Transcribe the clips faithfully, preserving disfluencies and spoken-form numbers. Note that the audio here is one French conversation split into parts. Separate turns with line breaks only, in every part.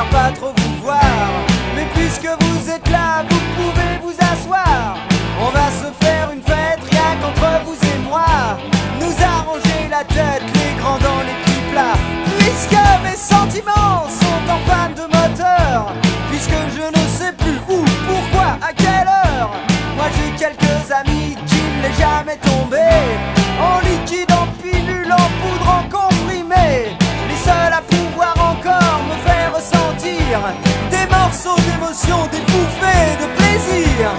pas trop vous voir, mais puisque vous êtes là, vous pouvez vous asseoir. On va se faire une fête rien qu'entre vous et moi, nous arranger la tête, les grands dans les petits plats. Puisque mes sentiments sont en panne de moteur, puisque je ne sais plus où, pourquoi, à quelle heure, moi j'ai quelques amis qui ne l'est jamais tombé, en liquide, en pilule, en poudre, en comprimé, les seuls à pouvoir encore me faire ressentir des morceaux d'émotion, des bouffées de plaisir.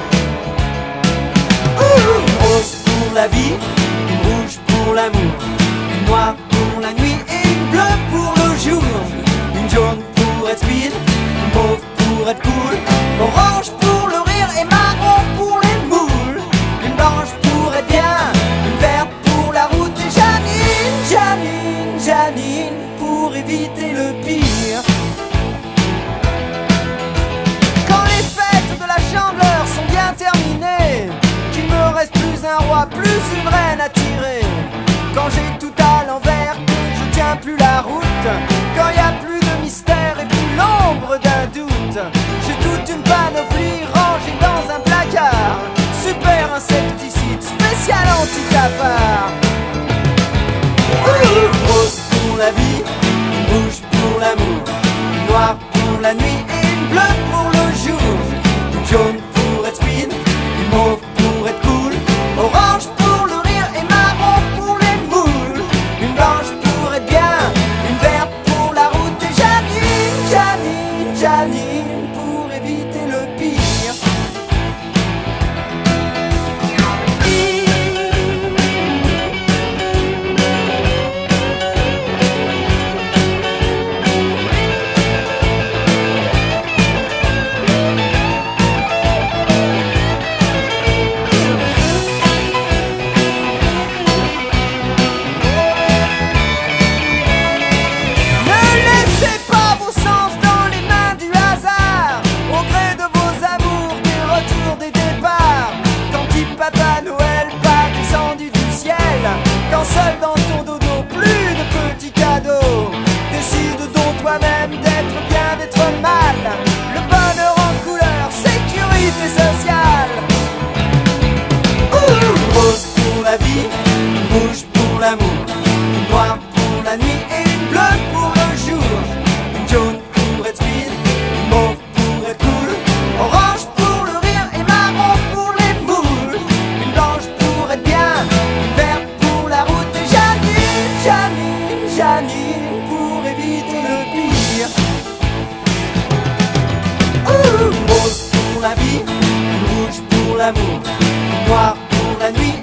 Ouh, une rose pour la vie, une rouge pour l'amour, une noire pour la nuit et une bleue pour le jour, une jaune pour être speed, une mauve pour être cool, orange pour le rire et marron pour les moules, une blanche pour être bien, une verte pour la route et Janine, Janine, Janine pour éviter le pire. Quand les fêtes de la Chandeleur sont bien terminées, qu'il me reste plus un roi, plus une reine à tirer, quand j'ai tout à l'envers, que je tiens plus la route, quand y a plus de mystère et plus l'ombre d'un doute, j'ai toute une panoplie rangée dans un placard, super insecticide, spécial anti-cafard. Ouh, rose pour la vie, une rouge pour l'amour, une noire pour la nuit et une bleue pour le jour, une jaune pour être speed, une mauve pour être cool, orange pour le rire et marron pour les moules, une blanche pour être bien, une verte pour la route et Janine, Janine, Janine pour éviter le pire. Papa Noël, pas descendu du ciel, quand seul dans ton dodo, plus de petits cadeaux. Décide donc toi-même d'être bien, d'être mal, le bonheur en couleur, sécurité sociale. Ouh, rose pour la vie, une rouge pour l'amour, une noire pour la nuit et une bleue pour le jour, une jaune pour être speed, une mauve pour être cool, orange pour le rire et marron pour les moules, une blanche pour être bien, une verte pour la route et Janine, Janine, Janine pour éviter le pire. Ouh, rose pour la vie, une rouge pour l'amour, une noire pour la nuit